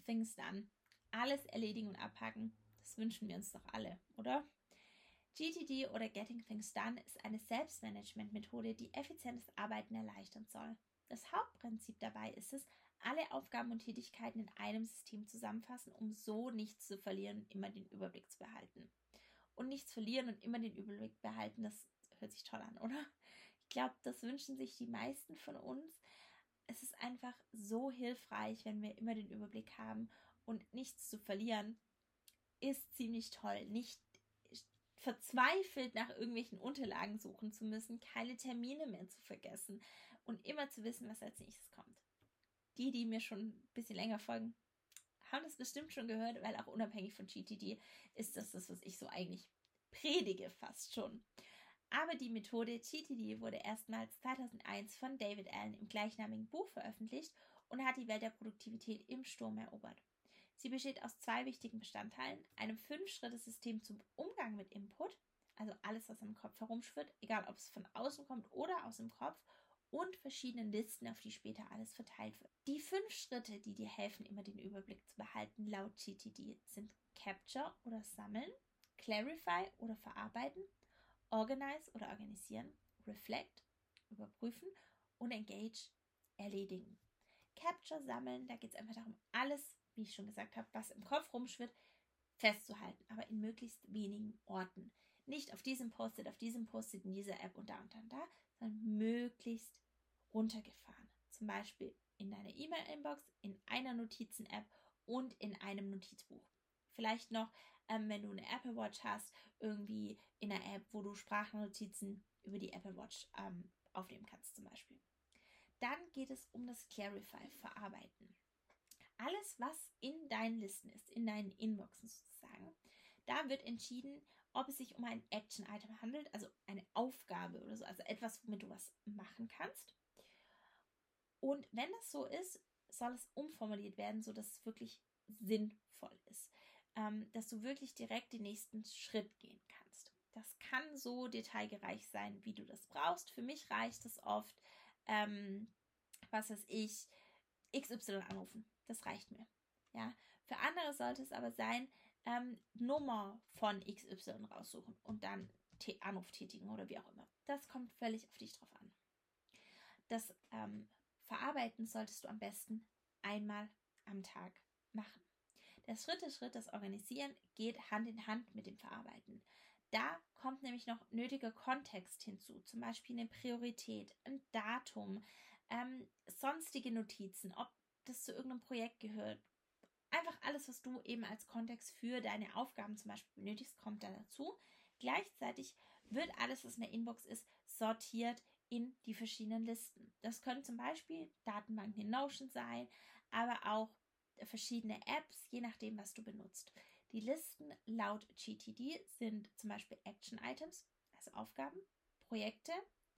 things done. Alles erledigen und abhaken, das wünschen wir uns doch alle, oder? GTD oder Getting Things Done ist eine Selbstmanagement-Methode, die effizientes Arbeiten erleichtern soll. Das Hauptprinzip dabei ist es, alle Aufgaben und Tätigkeiten in einem System zusammenfassen, um so nichts zu verlieren und immer den Überblick zu behalten. Und nichts verlieren und immer den Überblick behalten, das hört sich toll an, oder? Ich glaube, das wünschen sich die meisten von uns. Es ist einfach so hilfreich, wenn wir immer den Überblick haben und nichts zu verlieren, ist ziemlich toll. Nicht verzweifelt nach irgendwelchen Unterlagen suchen zu müssen, keine Termine mehr zu vergessen und immer zu wissen, was als nächstes kommt. Die mir schon ein bisschen länger folgen, haben das bestimmt schon gehört, weil auch unabhängig von GTD ist das, was ich so eigentlich predige fast schon. Aber die Methode GTD wurde erstmals 2001 von David Allen im gleichnamigen Buch veröffentlicht und hat die Welt der Produktivität im Sturm erobert. Sie besteht aus 2 wichtigen Bestandteilen, einem 5-Schritte-System zum Umgang mit Input, also alles, was im Kopf herumschwirrt, egal ob es von außen kommt oder aus dem Kopf, und verschiedenen Listen, auf die später alles verteilt wird. Die 5 Schritte, die dir helfen, immer den Überblick zu behalten, laut GTD, sind Capture oder Sammeln, Clarify oder Verarbeiten, Organize oder Organisieren, Reflect, Überprüfen und Engage, Erledigen. Capture, Sammeln, da geht es einfach darum, alles, wie ich schon gesagt habe, was im Kopf rumschwirrt, festzuhalten, aber in möglichst wenigen Orten. Nicht auf diesem Post-it, in dieser App und da und dann da, sondern möglichst runtergefahren. Zum Beispiel in deiner E-Mail-Inbox, in einer Notizen-App und in einem Notizbuch. Vielleicht noch, wenn du eine Apple Watch hast, irgendwie in einer App, wo du Sprachnotizen über die Apple Watch aufnehmen kannst zum Beispiel. Dann geht es um das Clarify, Verarbeiten. Alles, was in deinen Listen ist, in deinen Inboxen sozusagen, da wird entschieden, ob es sich um ein Action-Item handelt, also eine Aufgabe oder so, also etwas, womit du was machen kannst. Und wenn das so ist, soll es umformuliert werden, sodass es wirklich sinnvoll ist, dass du wirklich direkt den nächsten Schritt gehen kannst. Das kann so detailreich sein, wie du das brauchst. Für mich reicht es oft, was weiß ich, XY anrufen. Das reicht mir. Ja? Für andere sollte es aber sein, Nummer von XY raussuchen und dann Anruf tätigen oder wie auch immer. Das kommt völlig auf dich drauf an. Das Verarbeiten solltest du am besten einmal am Tag machen. Der Schritt, das Organisieren geht Hand in Hand mit dem Verarbeiten. Da kommt nämlich noch nötiger Kontext hinzu, zum Beispiel eine Priorität, ein Datum, sonstige Notizen, ob das zu irgendeinem Projekt gehört. Einfach alles, was du eben als Kontext für deine Aufgaben zum Beispiel benötigst, kommt da dazu. Gleichzeitig wird alles, was in der Inbox ist, sortiert in die verschiedenen Listen. Das können zum Beispiel Datenbanken in Notion sein, aber auch verschiedene Apps, je nachdem, was du benutzt. Die Listen laut GTD sind zum Beispiel Action Items, also Aufgaben, Projekte,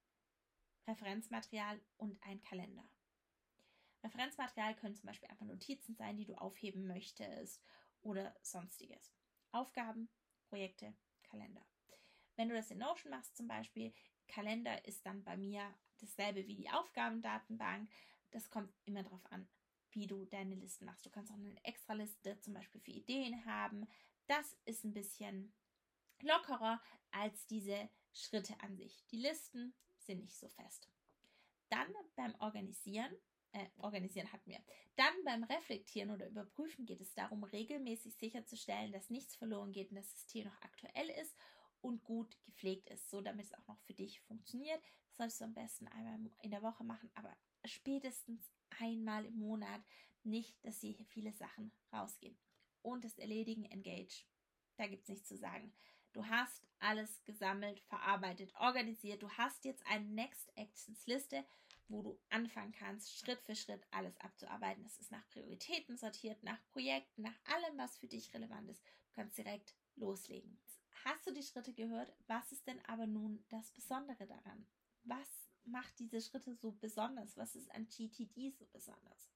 Referenzmaterial und ein Kalender. Referenzmaterial können zum Beispiel einfach Notizen sein, die du aufheben möchtest oder sonstiges. Aufgaben, Projekte, Kalender. Wenn du das in Notion machst zum Beispiel, Kalender ist dann bei mir dasselbe wie die Aufgabendatenbank. Das kommt immer darauf an, wie du deine Listen machst. Du kannst auch eine Extraliste zum Beispiel für Ideen haben. Das ist ein bisschen lockerer als diese Schritte an sich. Die Listen sind nicht so fest. Dann beim Organisieren hatten wir. Dann beim Reflektieren oder Überprüfen geht es darum, regelmäßig sicherzustellen, dass nichts verloren geht und das System noch aktuell ist und gut gepflegt ist, so damit es auch noch für dich funktioniert. Das solltest du am besten einmal in der Woche machen, aber spätestens einmal im Monat, nicht, dass hier viele Sachen rausgehen. Und das Erledigen, Engage. Da gibt es nichts zu sagen. Du hast alles gesammelt, verarbeitet, organisiert. Du hast jetzt eine Next Actions Liste, wo du anfangen kannst, Schritt für Schritt alles abzuarbeiten. Das ist nach Prioritäten sortiert, nach Projekten, nach allem, was für dich relevant ist. Du kannst direkt loslegen. Hast du die Schritte gehört? Was ist denn aber nun das Besondere daran? Was macht diese Schritte so besonders? Was ist an GTD so besonders?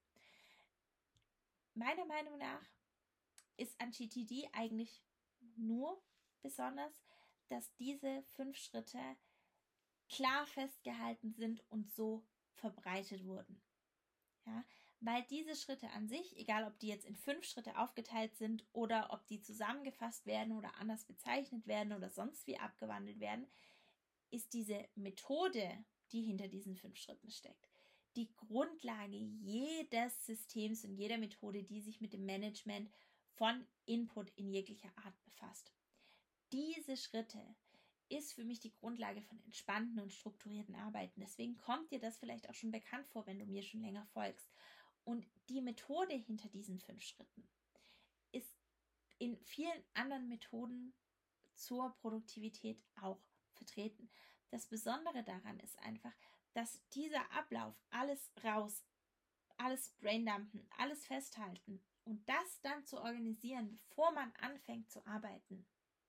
Meiner Meinung nach ist an GTD eigentlich nur besonders, dass diese 5 Schritte klar festgehalten sind und so verbreitet wurden. Ja, weil diese Schritte an sich, egal ob die jetzt in 5 Schritte aufgeteilt sind oder ob die zusammengefasst werden oder anders bezeichnet werden oder sonst wie abgewandelt werden, ist diese Methode, die hinter diesen 5 Schritten steckt, die Grundlage jedes Systems und jeder Methode, die sich mit dem Management von Input in jeglicher Art befasst. Diese Schritte ist für mich die Grundlage von entspannten und strukturierten Arbeiten. Deswegen kommt dir das vielleicht auch schon bekannt vor, wenn du mir schon länger folgst. Und die Methode hinter diesen 5 Schritten ist in vielen anderen Methoden zur Produktivität auch vertreten. Das Besondere daran ist einfach, dass dieser Ablauf, alles raus, alles braindumpen, alles festhalten und das dann zu organisieren, bevor man anfängt zu arbeiten,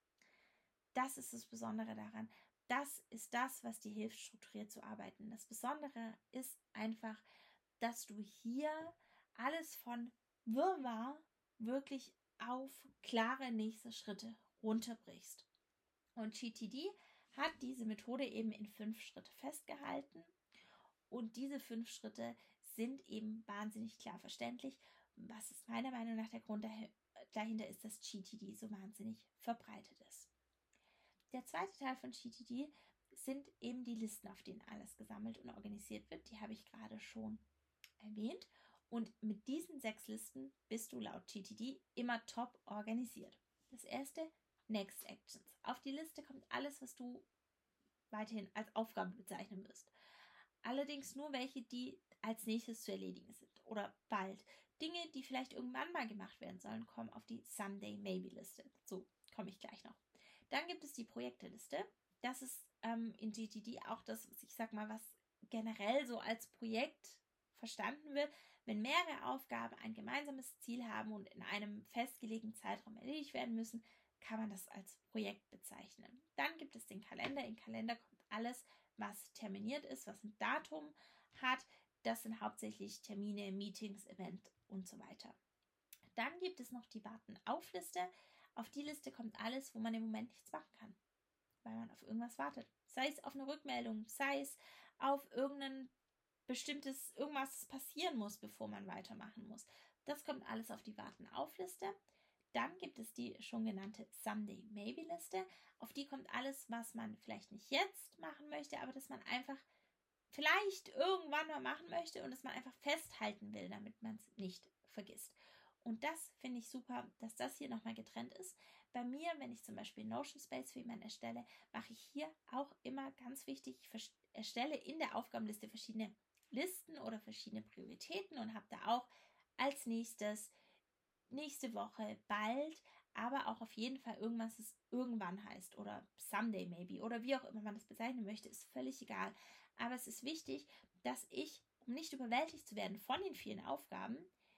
das ist das Besondere daran. Das ist das, was dir hilft, strukturiert zu arbeiten. Das Besondere ist einfach, dass du hier alles von Wirrwarr wirklich auf klare nächste Schritte runterbrichst. Und GTD hat diese Methode eben in 5 Schritte festgehalten. Und diese 5 Schritte sind eben wahnsinnig klar verständlich. Was ist meiner Meinung nach der Grund dahinter ist, dass GTD so wahnsinnig verbreitet ist. Der zweite Teil von GTD sind eben die Listen, auf denen alles gesammelt und organisiert wird. Die habe ich gerade schon erwähnt. Und mit diesen 6 Listen bist du laut GTD immer top organisiert. Das erste, Next Actions. Auf die Liste kommt alles, was du weiterhin als Aufgabe bezeichnen wirst. Allerdings nur welche, die als nächstes zu erledigen sind oder bald. Dinge, die vielleicht irgendwann mal gemacht werden sollen, kommen auf die Someday Maybe Liste. So, komme ich gleich noch. Dann gibt es die Projekteliste. Das ist in GTD auch das, ich sag mal, was generell so als Projekt verstanden wird. Wenn mehrere Aufgaben ein gemeinsames Ziel haben und in einem festgelegten Zeitraum erledigt werden müssen, kann man das als Projekt bezeichnen. Dann gibt es den Kalender. Im Kalender kommt alles, was terminiert ist, was ein Datum hat. Das sind hauptsächlich Termine, Meetings, Events und so weiter. Dann gibt es noch die Warten-auf-Liste. Auf die Liste kommt alles, wo man im Moment nichts machen kann, weil man auf irgendwas wartet. Sei es auf eine Rückmeldung, sei es auf irgendwas, das passieren muss, bevor man weitermachen muss. Das kommt alles auf die Warten-auf-Liste. Dann gibt es die schon genannte Someday Maybe Liste. Auf die kommt alles, was man vielleicht nicht jetzt machen möchte, aber das man einfach vielleicht irgendwann mal machen möchte und das man einfach festhalten will, damit man es nicht vergisst. Und das finde ich super, dass das hier nochmal getrennt ist. Bei mir, wenn ich zum Beispiel Notion Space für jemanden erstelle, mache ich hier auch immer ganz wichtig, ich erstelle in der Aufgabenliste verschiedene Listen oder verschiedene Prioritäten und habe da auch als nächstes nächste Woche, bald, aber auch auf jeden Fall irgendwas, das irgendwann heißt oder someday maybe oder wie auch immer man das bezeichnen möchte, ist völlig egal. Aber es ist wichtig, dass ich, um nicht überwältigt zu werden von den vielen Aufgaben,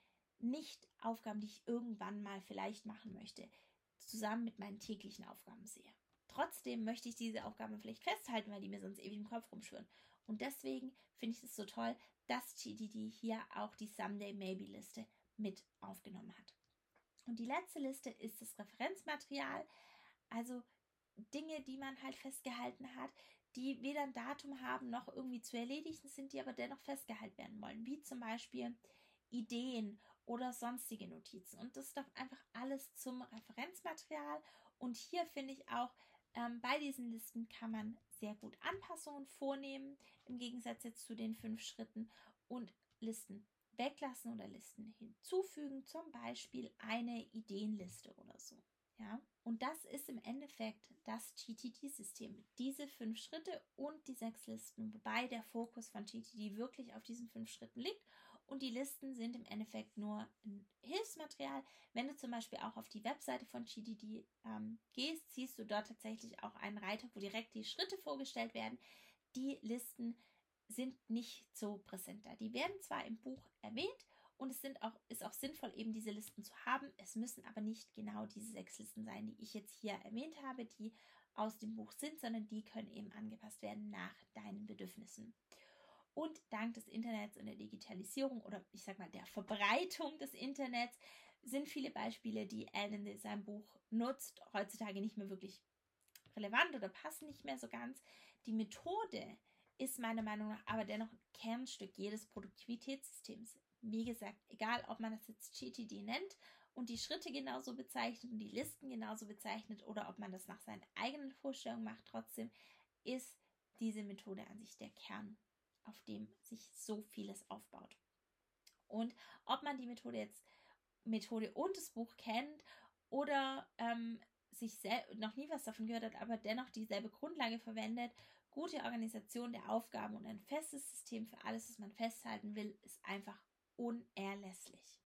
nicht Aufgaben, die ich irgendwann mal vielleicht machen möchte, zusammen mit meinen täglichen Aufgaben sehe. Trotzdem möchte ich diese Aufgaben vielleicht festhalten, weil die mir sonst ewig im Kopf rumschwirren. Und deswegen finde ich es so toll, dass GTD hier auch die Someday Maybe Liste mit aufgenommen hat. Und die letzte Liste ist das Referenzmaterial, also Dinge, die man halt festgehalten hat, die weder ein Datum haben noch irgendwie zu erledigen sind, die aber dennoch festgehalten werden wollen, wie zum Beispiel Ideen oder sonstige Notizen. Und das ist doch einfach alles zum Referenzmaterial. Und hier finde ich auch, bei diesen Listen kann man sehr gut Anpassungen vornehmen, im Gegensatz jetzt zu den 5 Schritten und Listen weglassen oder Listen hinzufügen, zum Beispiel eine Ideenliste oder so. Ja? Und das ist im Endeffekt das GTD-System. Diese 5 Schritte und die 6 Listen, wobei der Fokus von GTD wirklich auf diesen 5 Schritten liegt. Und die Listen sind im Endeffekt nur ein Hilfsmaterial. Wenn du zum Beispiel auch auf die Webseite von GTD gehst, siehst du dort tatsächlich auch einen Reiter, wo direkt die Schritte vorgestellt werden. Die Listen sind nicht so präsent da. Die werden zwar im Buch erwähnt und ist auch sinnvoll, eben diese Listen zu haben. Es müssen aber nicht genau diese 6 Listen sein, die ich jetzt hier erwähnt habe, die aus dem Buch sind, sondern die können eben angepasst werden nach deinen Bedürfnissen. Und dank des Internets und der Digitalisierung oder ich sag mal der Verbreitung des Internets sind viele Beispiele, die Alan in seinem Buch nutzt, heutzutage nicht mehr wirklich relevant oder passen nicht mehr so ganz. Die Methode ist meiner Meinung nach aber dennoch ein Kernstück jedes Produktivitätssystems. wie gesagt, egal ob man das jetzt GTD nennt und die Schritte genauso bezeichnet und die Listen genauso bezeichnet oder ob man das nach seinen eigenen Vorstellungen macht, trotzdem ist diese Methode an sich der Kern, auf dem sich so vieles aufbaut. Und ob man die Methode und das Buch kennt oder sich noch nie was davon gehört hat, aber dennoch dieselbe Grundlage verwendet, gute Organisation der Aufgaben und ein festes System für alles, was man festhalten will, ist einfach unerlässlich.